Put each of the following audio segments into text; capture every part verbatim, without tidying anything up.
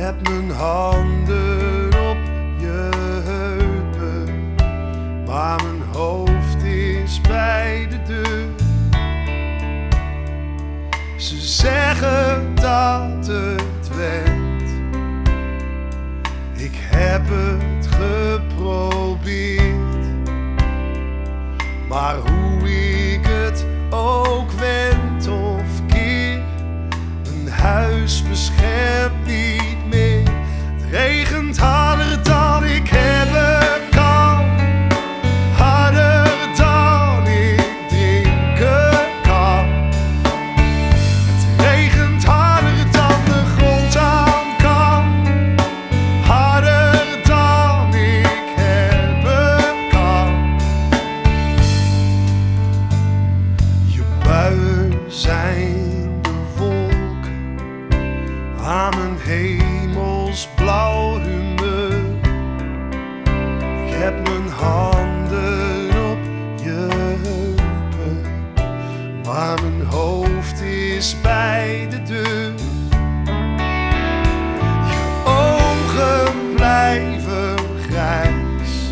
heb mijn handen op je heupen, maar mijn hoofd is bij de deur. Ze zeggen dat het went, ik heb het geprobeerd, maar hoe ik het ook wend of keer, een huis beschermt niet meer. Het regent harder dan ik hebben kan, harder dan ik drinken kan. Het regent harder dan de grond aan kan, harder dan ik hebben kan. Je buien zijn de wolken aan mijn hemelsblauw humeur. Ik heb mijn handen op je heupen, maar mijn hoofd is bij de deur. Je ogen blijven grijs,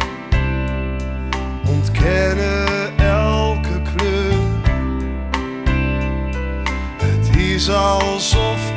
ontkennen elke kleur. Het is alsof